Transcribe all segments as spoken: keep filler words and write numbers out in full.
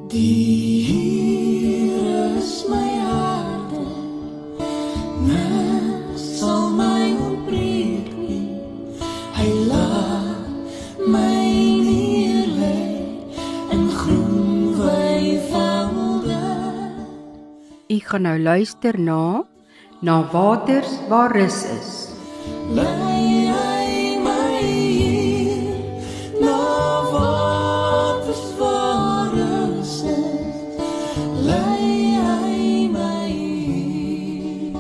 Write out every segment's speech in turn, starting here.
Die Here is my harde, niks sal my ontbreek nie. Hy laat my neerlê in groen weivelde. U gaan nou luister na Na waters waar rus is. Lei hy my hier, na waters waar rus is. Lei hy my hier.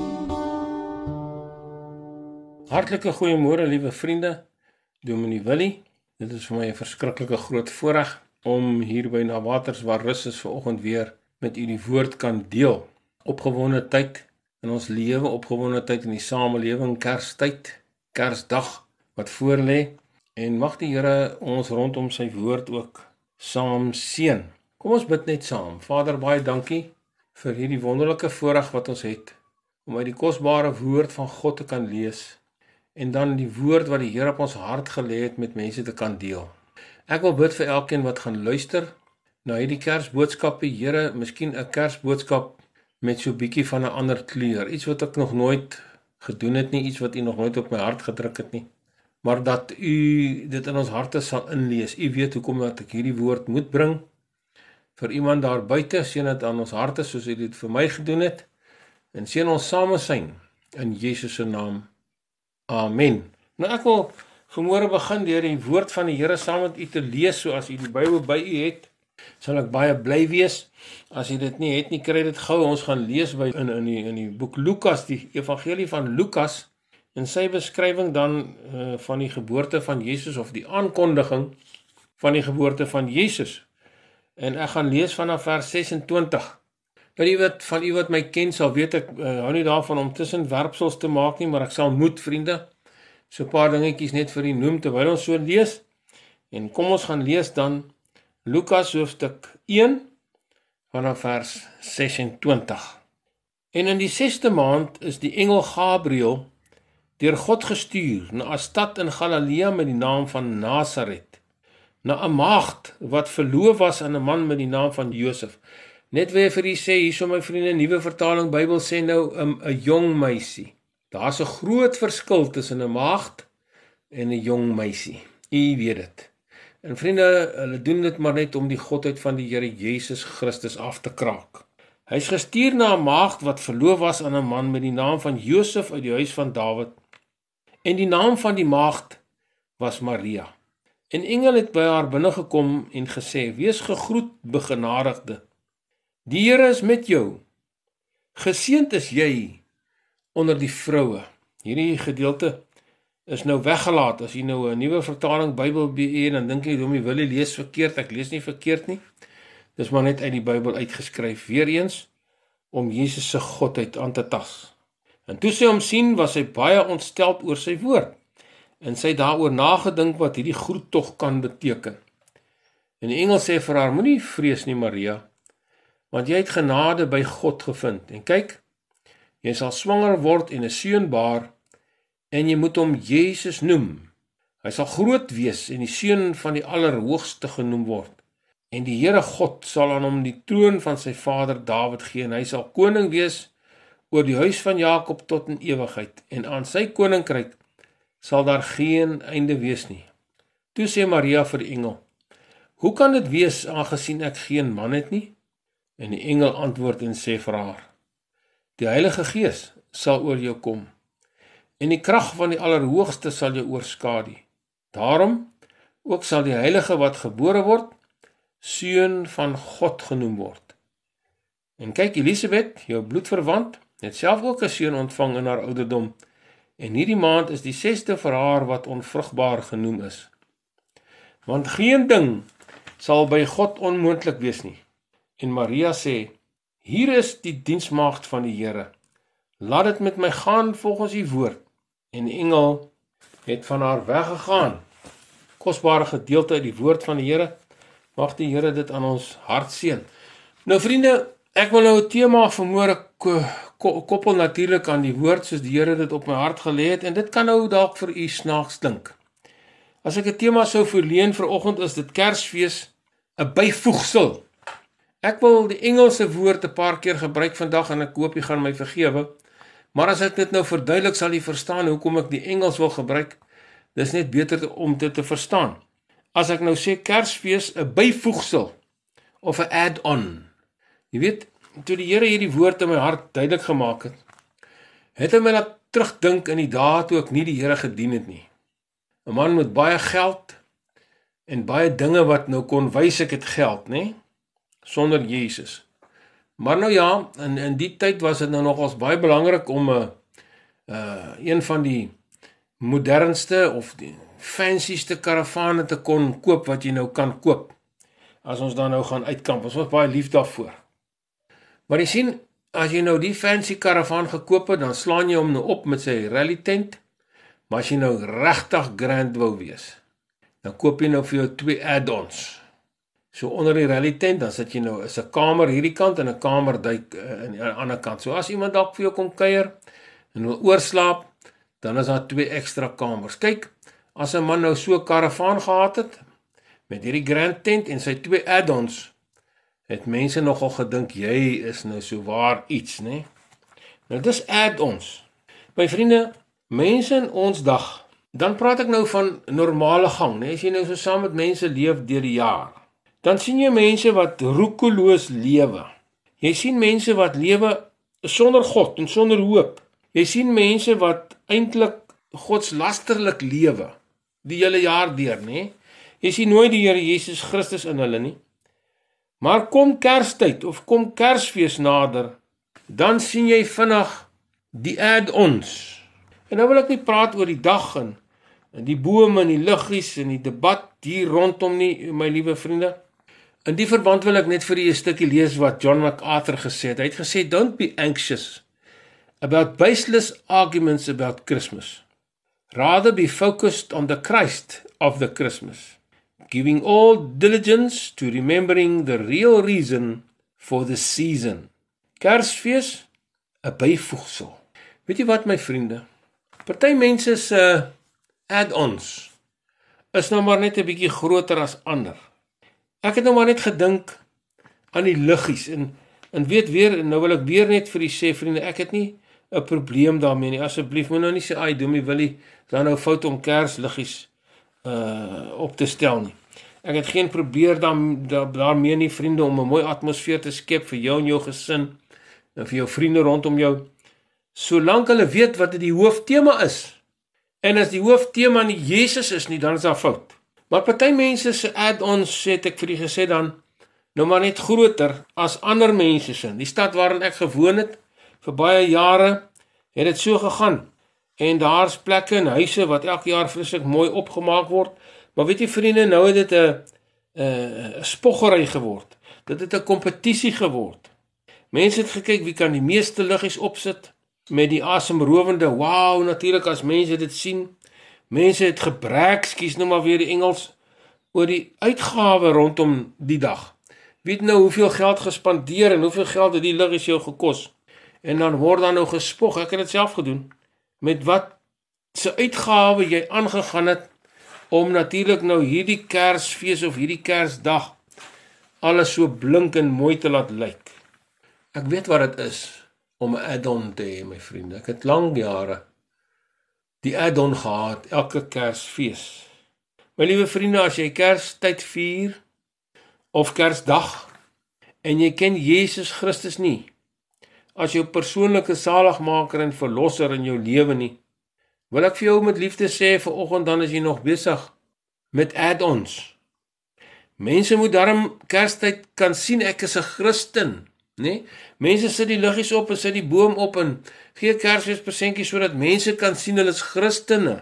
Hartlike goeiemôre, liewe vriende. Dominee Willie, dit is vir my 'n verskriklike groot voorreg om hier by Na waters waar rus is vanoggend weer met u die woord kan deel. Opgewonde tyd in ons lewe, opgewonde tyd in die samelewing, Kerstyd, Kersdag wat voorlê, en mag die Here ons rondom sy woord ook saam seën. Kom ons bid net saam. Vader, baie dankie vir hierdie wonderlike voorreg wat ons het om uit die kosbare woord van God te kan lees en dan die woord wat die Here op ons hart gelê het met mense te kan deel. Ek wil bid vir elkeen wat gaan luister na hierdie Kersboodskappe, Here, miskien 'n Kersboodskap met so 'n bietjie van 'n ander kleur, iets wat ek nog nooit gedoen het nie, iets wat u nog nooit op my hart gedruk het nie, maar dat u dit in ons harte sal inlees. U weet hoekom dat ek hierdie woord moet bring, vir iemand daar buite, seën dit aan ons harte, soos u dit vir my gedoen het, en seën ons samesyn, in Jesus se naam, amen. Nou ek wil vanmôre begin deur die woord van die Here saam met u te lees, so as u die Bybel by u het, sal ek baie bly wees. As jy dit nie het nie, kry dit gou. Ons gaan lees by in in die in die boek Lukas, die evangelie van Lukas, en sy beskrywing dan uh, van die geboorte van Jesus, of die aankondiging van die geboorte van Jesus. En ek gaan lees vanaf vers sesentwintig. Nou die wat van u wat my ken sal weet ek uh, hou nie daarvan om tussenwerpsels te maak nie, maar ek sal moet, vriende, so 'n paar dingetjies net vir u noem terwyl ons so lees. En kom ons gaan lees dan Lukas hoofstuk een vanaf vers sesentwintig. En in die sesde maand is die engel Gabriël deur God gestuur na 'n stad in Galilea met die naam van Nasaret, na 'n maagd wat verloof was aan 'n man met die naam van Josef. Net weer vir u sê, hierso my vriende, nuwe vertaling Bybel sê nou 'n 'n jong meisie. Daar's 'n groot verskil tussen 'n maagd en 'n jong meisie. U weet dit. En vriende, hulle doen dit maar net om die godheid van die Here Jesus Christus af te kraak. Hy is gestuur na 'n maagd wat verloof was aan 'n man met die naam van Josef uit die huis van Dawid. En die naam van die maagd was Maria. En engel het by haar binnegekom en gesê: "Wees gegroet, begenadigde. Die Here is met jou. Geseënd is jy onder die vroue." Hierdie gedeelte is nou weggelaat. As jy nou 'n nuwe vertaling Bybel B E, dan dink jy Dominee Willie lees verkeerd. Ek lees nie verkeerd nie. Dis maar net uit die Bybel uitgeskryf, weer eens, om Jesus se godheid aan te tas. En toe sy hom sien, was sy baie ontsteld oor sy woord, en sy het daaroor nagedink wat hierdie groet tog kan beteken. En die engel sê vir haar: "Moenie vrees nie, Maria, want jy het genade by God gevind. En kyk, jy sal swanger word en 'n seun baar, en jy moet hom Jesus noem. Hy sal groot wees en die seun van die Allerhoogste genoem word. En die Here God sal aan hom die troon van sy vader Dawid gee, en hy sal koning wees oor die huis van Jakob tot in ewigheid, en aan sy koninkryk sal daar geen einde wees nie." Toe sê Maria vir die engel: "Hoe kan dit wees, aangesien ek geen man het nie?" En die engel antwoord en sê vir haar: "Die Heilige Gees sal oor jou kom, en die krag van die Allerhoogste sal jou oorskadu. Daarom ook sal die Heilige wat gebore word, seun van God genoem word. En kyk, Elisabeth, jou bloedverwant, het self ook 'n seun ontvang in haar ouderdom, en hierdie maand is die sesde vir haar wat onvrugbaar genoem is. Want geen ding sal by God onmoontlik wees nie." En Maria sê: "Hier is die diensmaagd van die Here. Laat dit met my gaan volgens u woord." En die engel het van haar weggegaan. Kosbare gedeelte uit die woord van die Here. Mag die Here dit aan ons hart seën. Nou vriende, ek wil nou 'n tema vanmôre koppel natuurlik aan die woord, soos die Here dit op my hart gelê het, en dit kan nou dalk vir u snaaks klink. As ek 'n tema sou verleen vir oggend, is dit Kersfees, 'n byvoegsel Ek wil die Engelse woord 'n paar keer gebruik vandag en ek hoop jy gaan my vergewe. Maar as ek dit nou verduidelik, sal jy verstaan hoekom ek die Engels wil gebruik. Dis net beter om dit te verstaan. As ek nou sê Kersfees, 'n byvoegsel of 'n add-on. Jy weet, toe die Here hierdie woord in my hart duidelik gemaak het, het hy my laat terugdink in die dae toe ek nie die Here gedien het nie. 'n Man met baie geld en baie dinge wat nou kon wys ek het geld, nê? Sonder Jesus. Maar nou ja, in, in die tyd was dit nou nogals baie belangrik om 'n uh, uh, een van die modernste of die fancyste karavane te kon koop wat jy nou kan koop. As ons dan nou gaan uitkamp, ons was baie lief daarvoor. Maar jy sien, as jy nou die fancy karavaan gekoop het, dan slaan jy hom nou op met sy rally tent. Maar as jy nou regtig grand wou wees, dan koop jy nou vir jou twee add-ons. So onder die rally tent, dan sit jy nou, is 'n kamer hierdie kant en 'n kamer duik uh, aan die ander kant. So as iemand dalk vir jou kom kuier en wil oorslaap, dan is daar twee ekstra kamers. Kyk, as 'n man nou so 'n karavaan gehad het, met hierdie grand tent en sy twee add-ons, het mense nogal gedink, jy is nou so waar iets, né? Nou dis add-ons. My vriende, mense in ons dag, dan praat ek nou van normale gang, né? As jy nou so saam met mense leef deur die jaar, dan sien jy mense wat roekeloos lewe. Jy sien mense wat lewe sonder God en sonder hoop. Jy sien mense wat eintlik godslasterlik lewe die hele jaar deur, né? Jy sien nooit die Here Jesus Christus in hulle nie. Maar kom Kerstyd of kom Kersfees nader, dan sien jy vinnig die add-ons. En nou wil ek nie praat oor die dag en, en die bome en die liggies en die debat hier rondom nie, my liewe vriende. In die verband wil ek net vir julle 'n stukkie lees wat John MacArthur gesê het. Hy het gesê, don't be anxious about baseless arguments about Christmas. Rather be focused on the Christ of the Christmas, giving all diligence to remembering the real reason for the season. Kersfees, 'n byvoegsel. Weet jy wat, my vriende? Party mense se add-ons is nou maar net 'n bietjie groter as ander. Ek het nou maar net gedink aan die liggies en en weet weer, nou wil ek weer net vir die sê, vriende, ek het nie 'n probleem daarmee nie. Asseblief moet nou nie sê, "Ai, Dommie Willie, dan nou fout om kersliggies uh op te stel nie." Ek het geen probeer dan daar, daarmee nie, vriende, om 'n mooi atmosfeer te skep vir jou en jou gesin en vir jou vriende rondom jou. Solank hulle weet wat dit die hooftema is. En as die hooftema nie Jesus is nie, dan is daar fout. Maar party mense se add-ons, het ek vir die gesê dan, nou maar net groter as ander mense se. Die stad waarin ek gewoon het, vir baie jare, het dit so gegaan. En daar's plekke en huise wat elke jaar vreeslik mooi opgemaak word. Maar weet jy vriende, nou het dit 'n 'n spoggery geword. Dit het 'n kompetisie geword. Mense het gekyk wie kan die meeste liggies opsit met die asemrowende, wow, natuurlik as mense dit sien. Mense het gebrek, skies nou maar weer die Engels, oor die uitgawe rondom die dag. Weet nou hoeveel geld gespandeer en hoeveel geld het die liggies jou gekos. En dan word dan nou gespog, ek het dit self gedoen, met wat se uitgawe jy aangegaan het, om natuurlik nou hierdie Kersfees of hierdie Kersdag alles so blink en mooi te laat lyk. Ek weet wat dit is om 'n add-on te hê, my vriende. Ek het lang jare die add-on gehad, elke Kersfees. My liewe vriende, as jy Kerstyd vier, of Kersdag, en jy ken Jesus Christus nie, as jou persoonlike saligmaker en verlosser in jou lewe nie, wil ek vir jou met liefde sê, vanoggend dan is jy nog besig met add-ons. Mense moet daarom Kerstyd kan sien, ek is 'n Christen, né? Mense sit die liggies op en sit die boom op en gee Kersfees persentjies sodat mense kan sien hulle is Christene.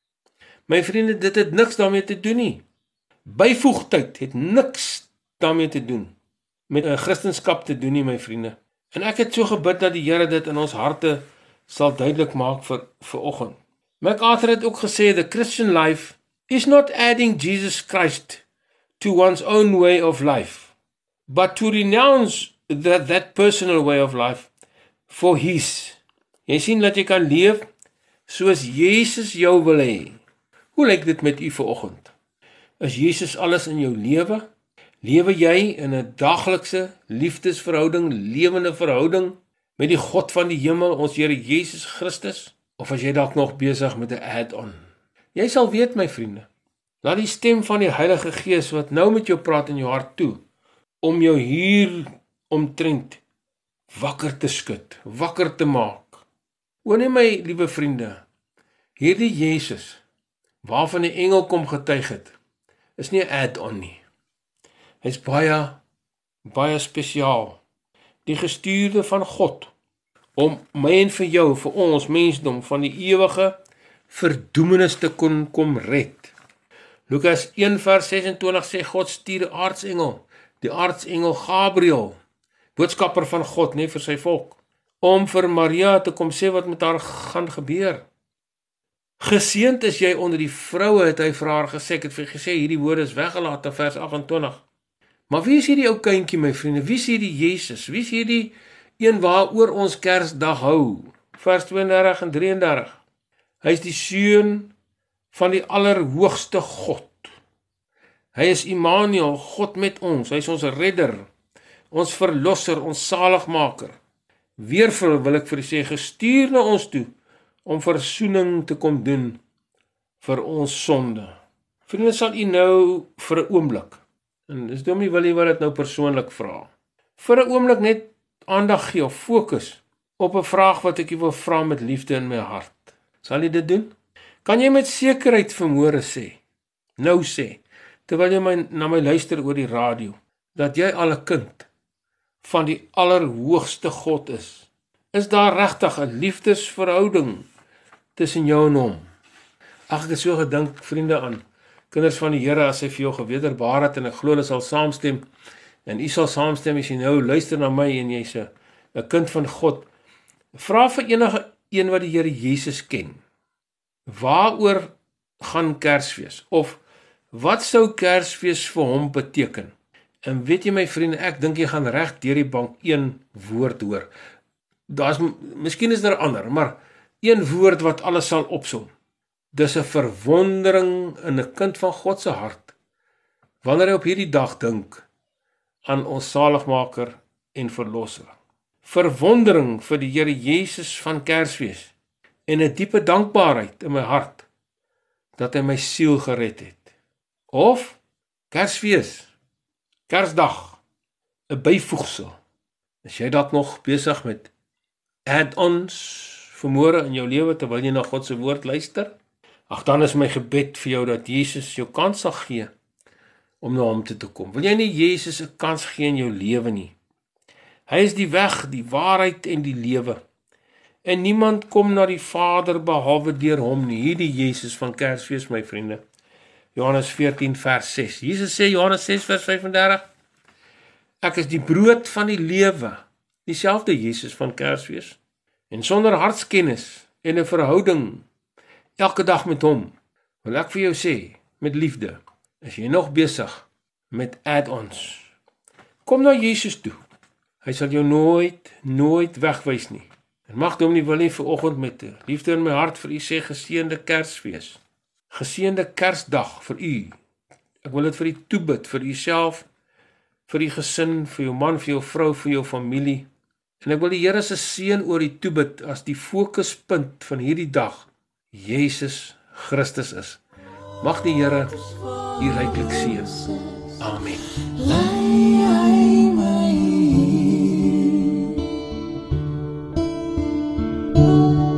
My vriende, dit het niks daarmee te doen nie. Byvoegtyd het niks daarmee te doen, met 'n Christenskap te doen nie, my vriende. En ek het so gebid dat die Here dit in ons harte sal duidelik maak vir vanoggend. MacArthur het ook gesê, the Christian life is not adding Jesus Christ to one's own way of life, but to renounce that, that personal way of life for his. Jy sien dat jy kan leef soos Jesus jou wil hê. Hoe lyk dit met u vanoggend? Is Jesus alles in jou lewe? Lewe jy in 'n daaglikse liefdesverhouding, lewende verhouding met die God van die hemel, ons Here Jesus Christus? Of as jy dalk nog besig met 'n add-on? Jy sal weet, my vriende, laat die stem van die Heilige Gees wat nou met jou praat in jou hart toe, om jou hier omtrent wakker te skud, wakker te maak. O nee, my liewe vriende, hierdie Jesus, waarvan die engel kom getuig het, is nie 'n add-on nie. Hy is baie, baie spesiaal. Die gestuurde van God, om my en vir jou, vir ons mensdom, van die ewige verdoemenis te kon kom red. Lukas een vers ses en twintig sê, God stuur die aartsengel, die aartsengel Gabriël, boodskapper van God, nie vir sy volk, om vir Maria te kom sê wat met haar gaan gebeur. Geseënd is jy onder die vroue, het hy vir haar gesê, ek het vir gesê, hierdie woorde is weggelaat in vers agt en twintig. Maar wie is hierdie ou kindjie, my vriende? Wie is hierdie Jesus? Wie is hierdie een waaroor ons Kersdag hou? Vers twee en dertig en drie en dertig. Hy is die seun van die allerhoogste God. Hy is Immanuel, God met ons. Hy is ons redder, ons verlosser, ons saligmaker. Weer wil ek vir u sê, gestuur na ons toe, om versoening te kom doen vir ons sonde. Vriende, sal u nou vir 'n oomblik, en dis Dominee Willie wat dit nou persoonlik vra, vir 'n oomblik net aandag gee of fokus op 'n vraag wat ek u wil vra met liefde in my hart. Sal jy dit doen? Kan jy met sekerheid vanmôre sê, nou sê, terwyl jy my, na my luister oor die radio, dat jy al 'n kind van die allerhoogste God is? Is daar regtig 'n liefdesverhouding tussen jou en hom? Ag, ek het so gedink, vriende, aan kinders van die Here, as hy vir jou gewederbaar het, en ek glo hulle sal saamstem, en u sal saamstem as jy nou luister na my, en jy's 'n 'n kind van God. Vra vir enige een wat die Here Jesus ken, waaroor gaan Kersfees? Of wat sou Kersfees vir hom beteken? En weet jy, my vriende, ek dink jy gaan reg deur die bank een woord hoor. Daar's, miskien is daar ander, maar een woord wat alles sal opsom. Dis 'n verwondering in 'n kind van God se hart, wanneer hy op hierdie dag dink aan ons saligmaker en verlosser. Verwondering vir die Here Jesus van Kersfees, en 'n diepe dankbaarheid in my hart, dat hy my siel gered het. Of Kersfees, Kersdag, 'n byvoegsel. Is jy dalk nog besig met add-ons vanmôre in jou lewe, terwyl jy na God se woord luister? Ag, dan is my gebed vir jou, dat Jesus jou kans sal gee, om na hom toe te kom. Wil jy nie Jesus 'n kans gee in jou lewe nie? Hy is die weg, die waarheid en die lewe. En niemand kom na die Vader behalwe deur hom nie. Hierdie Jesus van Kersfees, my vriende. Johannes veertien vers ses. Jesus sê, Johannes ses vers vyf en dertig, ek is die brood van die lewe. Dieselfde Jesus van Kersfees. En sonder hartskennis en 'n verhouding elke dag met hom, wil ek vir jou sê, met liefde, is jy nog besig met add-ons. Kom na Jesus toe. Hy sal jou nooit, nooit wegwys nie. En mag Dominee Willie vanoggend met liefde in my hart vir u sê, geseënde Kersfees. Geseënde Kersdag vir u. Ek wil dit vir u toebid, vir u self, vir u gesin, vir jou man, vir jou vrou, vir jou familie. En ek wil die Here se seën oor u toebid as die fokuspunt van hierdie dag Jesus Christus is. Mag die Here u ryklik seën. Amen. Lei hy my hier.